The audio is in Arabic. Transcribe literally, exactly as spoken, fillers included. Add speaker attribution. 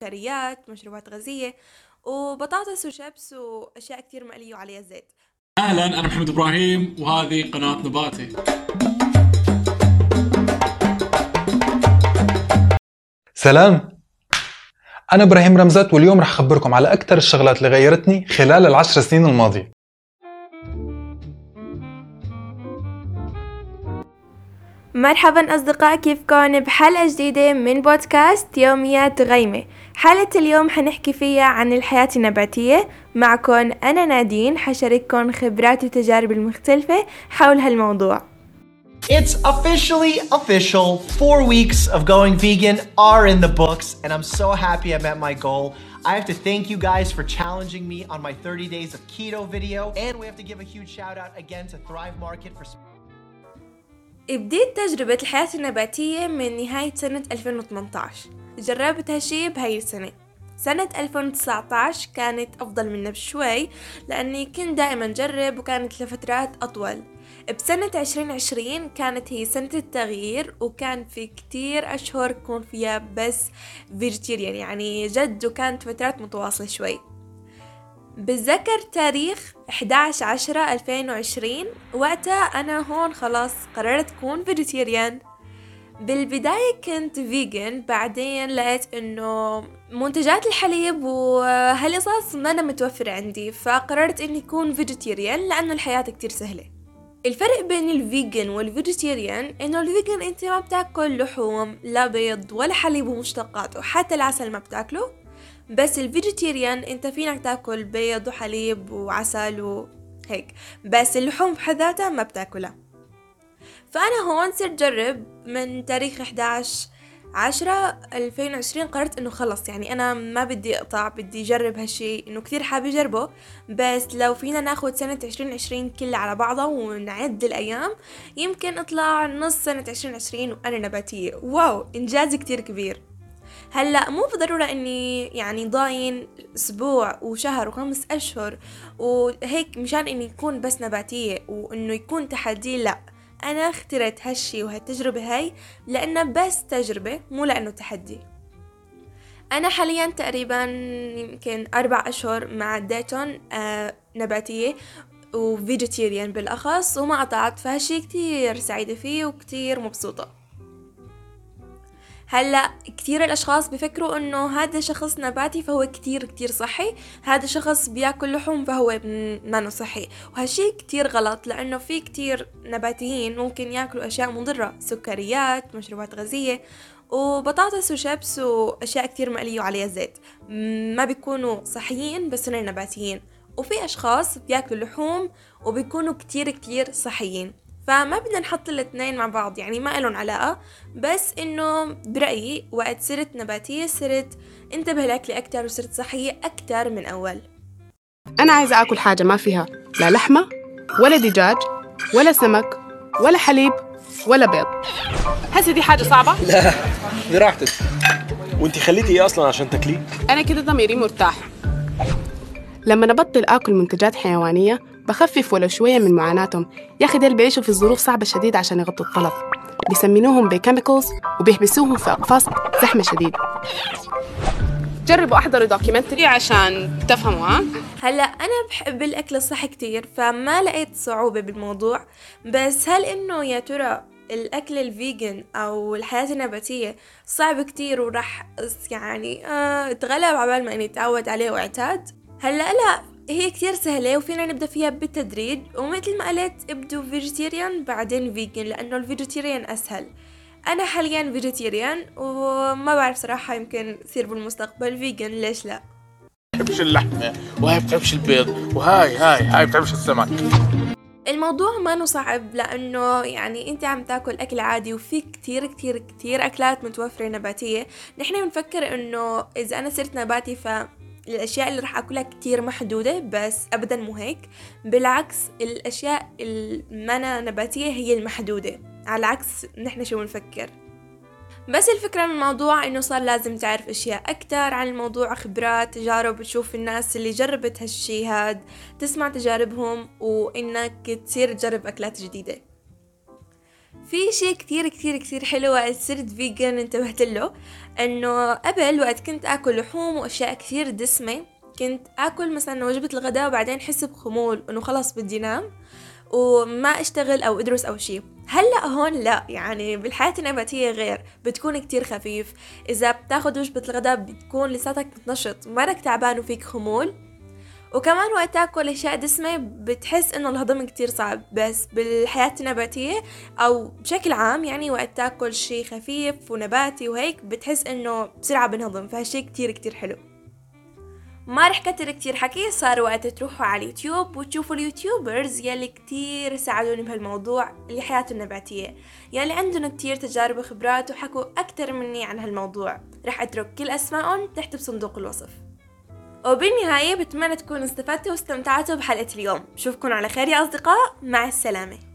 Speaker 1: سكريات، مشروبات غازية وبطاطس وشيبس وأشياء كتير مقلية وعليها زيت.
Speaker 2: أهلا، أنا محمد إبراهيم وهذه قناة نباتي.
Speaker 3: سلام، أنا إبراهيم رمزات واليوم رح أخبركم على أكثر الشغلات اللي غيرتني خلال العشر سنين الماضية.
Speaker 1: مرحبا أصدقاء، كيفكم بحلقة جديدة من بودكاست يوميات غيمة. حلقة اليوم حنحكي فيها عن الحياة النباتية. معكم أنا نادين، حشارككم خبراتي وتجاربي المختلفة حول هالموضوع.
Speaker 4: It's officially official. Four weeks of going vegan are in the books, and I'm so happy I met my goal. I have to thank you guys for challenging me on my thirty days of keto video, and we have to give a huge shout out again to Thrive Market for...
Speaker 1: بديت تجربة الحياة النباتية من نهاية سنة ألفين وثمانية عشر. جربت هالشي بهاي السنة. سنة ألفين وتسعة عشر كانت أفضل منها بشوي لأني كنت دائما جرب وكانت لفترات أطول. بسنة عشرين عشرين كانت هي سنة التغيير، وكان في كتير أشهر كون فيها بس فيجيتيريان، يعني جد، وكانت فترات متواصلة شوي. بتذكر تاريخ أحد عشر عشرة ألفين وعشرين، وقتها أنا هون خلاص قررت أكون فيجيتيريان. بالبداية كنت فيجن، بعدين لقيت إنه منتجات الحليب وهالقصص ما أنا متوفرة عندي، فقررت إني أكون فيجيتيريان لأنه الحياة كتير سهلة. الفرق بين الفيجن والفيجيتيريان إنه الفيجن أنت ما بتاكل لحوم، لا بيض ولا حليب ومشتقاته، حتى العسل ما بتاكله. بس الفيجيتيريان انت فينك تاكل بيض وحليب وعسل وهيك، بس اللحوم بحد ذاتها ما بتاكلها. فانا هون صرت جرب من تاريخ أحد عشر عشرة ألفين وعشرين. قررت انه خلص، يعني انا ما بدي اقطع، بدي اجرب هالشي، انه كثير حابة اجربه. بس لو فينا ناخد سنة عشرين عشرين كلها على بعضها ونعد الايام، يمكن اطلع نص سنة عشرين عشرين وانا نباتية. واو، انجاز كتير كبير. هلأ مو بالضرورة اني يعني ضاين اسبوع وشهر وخمس اشهر وهيك مشان اني يكون بس نباتية وانه يكون تحدي، لا، انا اخترت هالشي وهالتجربة هاي لانه بس تجربة، مو لانه تحدي. انا حاليا تقريبا يمكن اربع اشهر مع عديتهم آه نباتية وفيجيتيريان بالاخص، وما قطعت، فهالشي كتير سعيدة فيه وكتير مبسوطة. هلأ كتير الأشخاص بيفكروا إنه هذا شخص نباتي فهو كتير كتير صحي، هذا شخص بياكل لحوم فهو ما صحي، وهالشي كتير غلط، لأنه في كتير نباتيين ممكن ياكلوا أشياء مضرة، سكريات، مشروبات غازية وبطاطس وشيبس وأشياء كتير مقلية وعليها زيت، ما بيكونوا صحيين بس هن نباتيين. وفي أشخاص بياكلوا لحوم وبيكونوا كتير كتير صحيين، فما بدنا نحط الاثنين مع بعض، يعني ما إلهم علاقة. بس إنه برأيي وقت صرت نباتية صرت انتبه لأكلي أكتر وصرت صحية أكتر من أول.
Speaker 5: أنا عايزة أكل حاجة ما فيها لا لحمة ولا دجاج ولا سمك ولا حليب ولا بيض. هسه دي حاجة صعبة؟
Speaker 6: لا، دي راحتك. وانتي خليتي ايه أصلا عشان تاكليه؟
Speaker 5: أنا كده ضميري مرتاح. لما نبطل آكل منتجات حيوانية بخفف ولا شوية من معاناتهم. يا أخي ديل بيعيشوا في ظروف صعبة شديدة عشان يغطوا الطلب، بيسمينوهم بكيميكالز وبيحبسوهم في أقفاص زحمة شديد. جربوا أحضروا دوكيومنتري عشان تفهموا. ها
Speaker 1: هلأ أنا بحب الأكل الصحي كتير، فما لقيت صعوبة بالموضوع. بس هل إنه يا ترى الأكل الفيجن أو الحياة النباتية صعب كتير وراح يعني آه اتغلب عبال ما إني اتعود عليه واعتاد؟ هلأ لا، هي كتير سهلة وفينا نبدأ فيها بالتدريج، ومثل ما قلت ابدوا فيجيتيريان بعدين فيجن، لأنه الفيجيتيريان أسهل. أنا حاليا فيجيتيريان وما بعرف صراحة، يمكن يصير بالمستقبل فيجن، ليش لا؟
Speaker 6: بتحبش اللحمة وهاي بتحبش البيض وهاي هاي هاي بتحبش السمك.
Speaker 1: الموضوع ما نو صعب، لأنه يعني أنت عم تاكل أكل عادي، وفي كتير كتير كتير أكلات متوفرة نباتية. نحن بنفكر إنه إذا أنا صرت نباتي ف الأشياء اللي رح أكلها كتير محدودة، بس أبداً مو هيك. بالعكس، الأشياء المانا نباتية هي المحدودة، على عكس نحن شو بنفكر. بس الفكرة من الموضوع إنه صار لازم تعرف أشياء أكتر عن الموضوع، خبرات، تجارب، تشوف الناس اللي جربت هالشي هاد، تسمع تجاربهم، وإنك تصير تجرب أكلات جديدة. في شيء كتير كتير كتير حلو وقت صرت فيجن انتبهت له، انه قبل وقت كنت اكل لحوم واشياء كتير دسمة كنت اكل مثلا وجبة الغداء وبعدين حس بخمول انه خلاص بدي نام وما اشتغل او ادرس او شيء. هلا هون لا، يعني بالحياة النباتية غير، بتكون كتير خفيف. اذا بتاخد وجبة الغداء بتكون لساتك نشط، مالك تعبان وفيك خمول. وكمان وقت تاكل اشياء دسمة بتحس انه الهضم كتير صعب. بس بالحياة النباتية او بشكل عام يعني وقت تاكل شيء خفيف ونباتي وهيك بتحس انه بسرعة بنهضم، فهالشي كتير كتير حلو. ما رح كتر كتير حكي، صار وقت تروحوا على اليوتيوب وتشوفوا اليوتيوبرز يلي كتير ساعدوني بهالموضوع اللي حياته النباتية، يلي عندهم كتير تجارب وخبرات وحكوا أكتر مني عن هالموضوع. رح أترك كل أسمائهم تحت بصندوق الوصف. وبالنهاية بتمنى تكونوا استفدتوا واستمتعتوا بحلقة اليوم. بشوفكن على خير يا أصدقاء، مع السلامة.